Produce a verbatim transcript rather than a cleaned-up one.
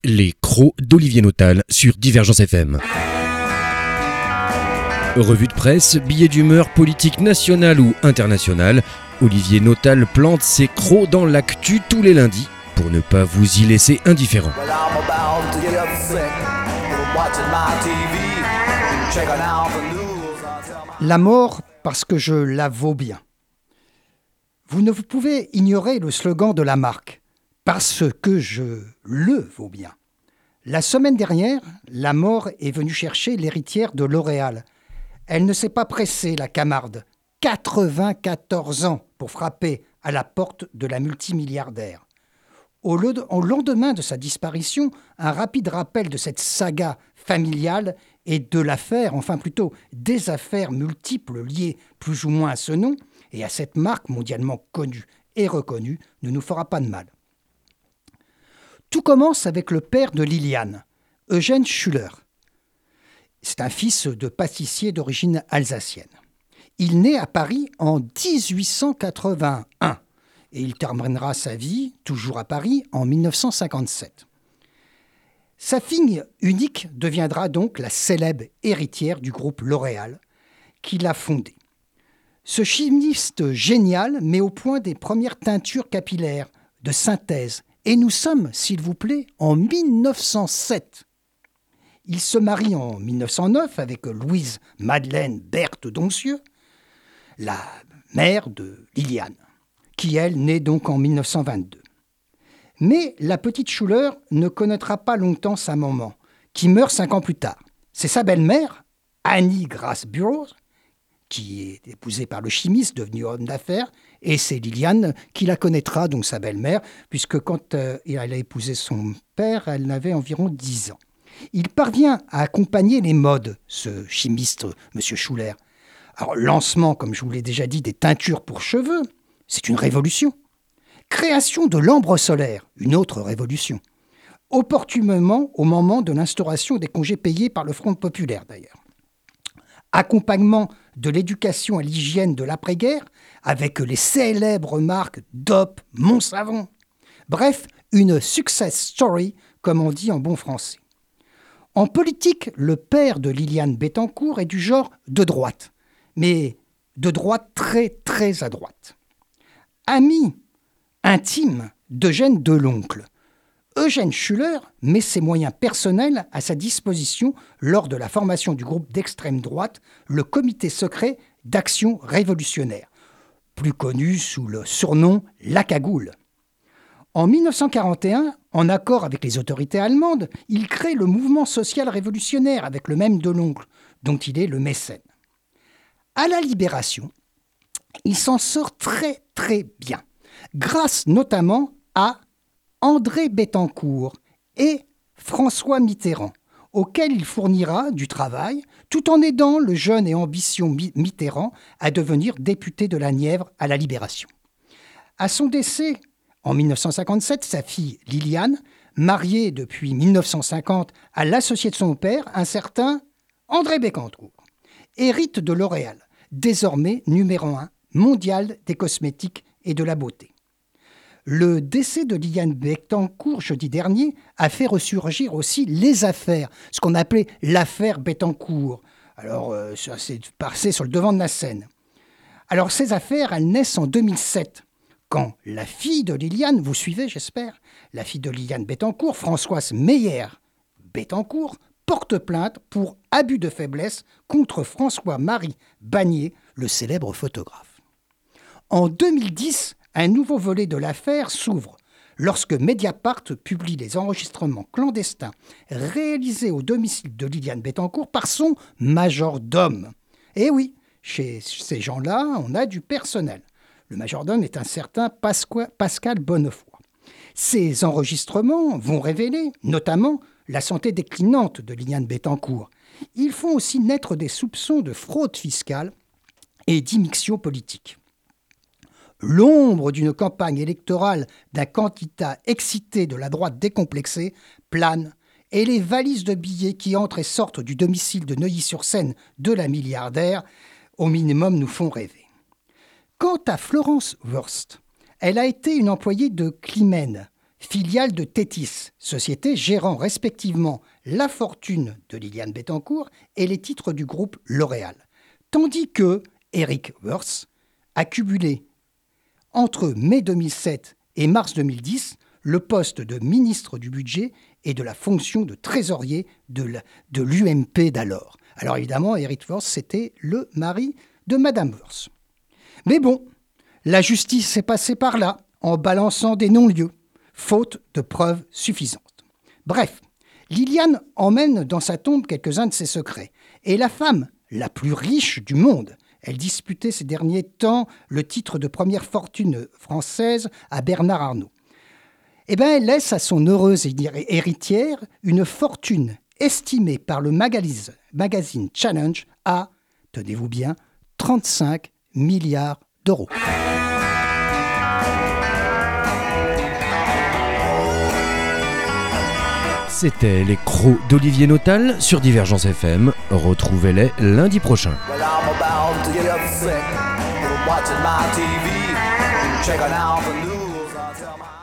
Les crocs d'Olivier Notal sur Divergence F M. Revue de presse, billets d'humeur politique nationale ou internationale, Olivier Notal plante ses crocs dans l'actu tous les lundis pour ne pas vous y laisser indifférent. La mort parce que je la vaux bien. Vous ne pouvez ignorer le slogan de la marque « Parce que je le vaux bien ». La semaine dernière, la mort est venue chercher l'héritière de L'Oréal. Elle ne s'est pas pressée, la Camarde. quatre-vingt-quatorze ans pour frapper à la porte de la multimilliardaire. Au lendemain de sa disparition, un rapide rappel de cette saga familiale et de l'affaire, enfin plutôt des affaires multiples liées plus ou moins à ce nom et à cette marque mondialement connue et reconnue ne nous fera pas de mal. Tout commence avec le père de Liliane, Eugène Schuller. C'est un fils de pâtissier d'origine alsacienne. Il naît à Paris en dix-huit cent quatre-vingt-un et il terminera sa vie, toujours à Paris, en dix-neuf cent cinquante-sept. Sa fille unique deviendra donc la célèbre héritière du groupe L'Oréal, qu'il a fondé. Ce chimiste génial met au point des premières teintures capillaires de synthèse. Et nous sommes, s'il vous plaît, en dix-neuf cent sept. Il se marie en dix-neuf cent neuf avec Louise Madeleine Berthe Doncieux, la mère de Liliane, qui, elle, naît donc en dix-neuf cent vingt-deux. Mais la petite Schuller ne connaîtra pas longtemps sa maman, qui meurt cinq ans plus tard. C'est sa belle-mère, Annie Grace Burroughs, qui est épousée par le chimiste devenu homme d'affaires, et c'est Liliane qui la connaîtra, donc sa belle-mère, puisque quand euh, elle a épousé son père, elle avait environ dix ans. Il parvient à accompagner les modes, ce chimiste, M. Schuller. Alors, lancement, comme je vous l'ai déjà dit, des teintures pour cheveux, c'est une révolution. Création de l'ambre solaire, une autre révolution. Opportunément au moment de l'instauration des congés payés par le Front populaire, d'ailleurs. Accompagnement de l'éducation à l'hygiène de l'après-guerre avec les célèbres marques D O P, Montsavon. Bref, une success story, comme on dit en bon français. En politique, le père de Liliane Bettencourt est du genre de droite, mais de droite très très à droite. Ami intime d'Eugène Deloncle, Eugène Schuller met ses moyens personnels à sa disposition lors de la formation du groupe d'extrême droite, le Comité secret d'action révolutionnaire, plus connu sous le surnom La Cagoule. En dix-neuf cent quarante et un, en accord avec les autorités allemandes, il crée le mouvement social révolutionnaire avec le même Deloncle, dont il est le mécène. À la Libération, il s'en sort très très bien, grâce notamment à André Bettencourt et François Mitterrand, auquel il fournira du travail, tout en aidant le jeune et ambitieux Mitterrand à devenir député de la Nièvre à la Libération. À son décès, en dix-neuf cent cinquante-sept, sa fille Liliane, mariée depuis dix-neuf cent cinquante à l'associé de son père, un certain André Bettencourt, hérite de L'Oréal, désormais numéro un mondial des cosmétiques et de la beauté. Le décès de Liliane Bettencourt jeudi dernier a fait ressurgir aussi les affaires, ce qu'on appelait l'affaire Bettencourt. Alors, euh, ça s'est passé sur le devant de la scène. Alors, ces affaires, elles naissent en deux mille sept, quand la fille de Liliane, vous suivez, j'espère, la fille de Liliane Bettencourt, Françoise Meyer Bettencourt, porte plainte pour abus de faiblesse contre François-Marie Bagné, le célèbre photographe. En deux mille dix, un nouveau volet de l'affaire s'ouvre lorsque Mediapart publie les enregistrements clandestins réalisés au domicile de Liliane Bettencourt par son majordome. Et oui, chez ces gens-là, on a du personnel. Le majordome est un certain Pascal Bonnefoy. Ces enregistrements vont révéler, notamment, la santé déclinante de Liliane Bettencourt. Ils font aussi naître des soupçons de fraude fiscale et d'immixtion politique. L'ombre d'une campagne électorale d'un candidat excité de la droite décomplexée plane et les valises de billets qui entrent et sortent du domicile de Neuilly-sur-Seine de la milliardaire, au minimum, nous font rêver. Quant à Florence Wurst, elle a été une employée de Climène, filiale de Tétis, société gérant respectivement la fortune de Liliane Bettencourt et les titres du groupe L'Oréal. Tandis que Eric Woerth a cumulé entre mai deux mille sept et mars deux mille dix le poste de ministre du Budget et de la fonction de trésorier de, la, de l'U M P d'alors. Alors évidemment, Eric Woerth, c'était le mari de Madame Woerth. Mais bon, la justice est passée par là, en balançant des non-lieux, faute de preuves suffisantes. Bref, Liliane emmène dans sa tombe quelques-uns de ses secrets. Et la femme la plus riche du monde, elle disputait ces derniers temps le titre de première fortune française à Bernard Arnault. Eh bien, elle laisse à son heureuse héritière une fortune estimée par le magazine, magazine Challenge à, tenez-vous bien, trente-cinq milliards d'euros. C'était les crocs d'Olivier Notal sur Divergence F M. Retrouvez-les lundi prochain. Well, I'm about to get upset from watching my T V, checking out the news. I tell my